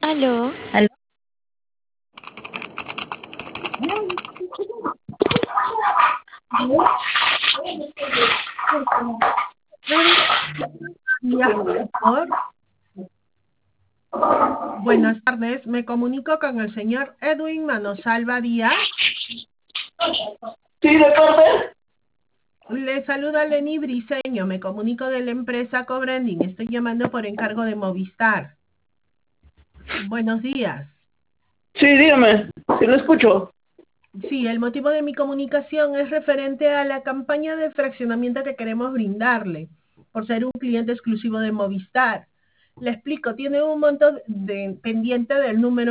Aló, Aló. Ya, por favor. Buenas tardes, me comunico con el señor Edwin Manosalva Díaz. Sí, de parte. Le saluda Lenny Briceño, me comunico de la empresa Cobranding. Estoy llamando por encargo de Movistar. Buenos días. Sí, dígame, sí lo escucho. Sí, el motivo de mi comunicación es referente a la campaña de fraccionamiento que queremos brindarle, por ser un cliente exclusivo de Movistar. Le explico, tiene un monto pendiente del número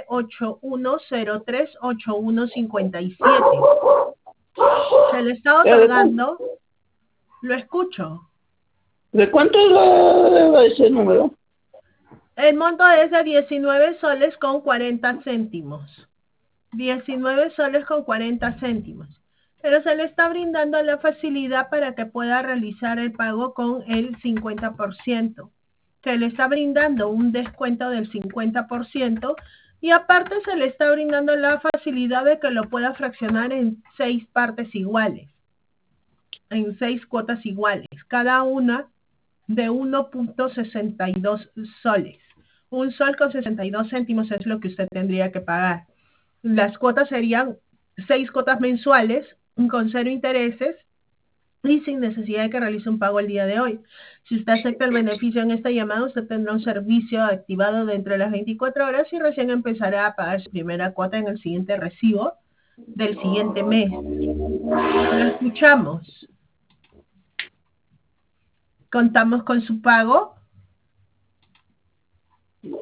981038157. Se le está otorgando, lo escucho. ¿De cuánto es ese número? El monto es de 19 soles con 40 céntimos. 19 soles con 40 céntimos. Pero se le está brindando la facilidad para que pueda realizar el pago con el 50%. Se le está brindando un descuento del 50% y aparte se le está brindando la facilidad de que lo pueda fraccionar en 6 partes iguales, en 6 cuotas iguales, cada una de 1.62 soles. Un sol con 62 céntimos es lo que usted tendría que pagar. Las cuotas serían 6 cuotas mensuales con 0 intereses y sin necesidad de que realice un pago el día de hoy. Si usted acepta el beneficio en esta llamada, usted tendrá un servicio activado dentro de las 24 horas y recién empezará a pagar su primera cuota en el siguiente recibo del siguiente mes. Lo escuchamos. Contamos con su pago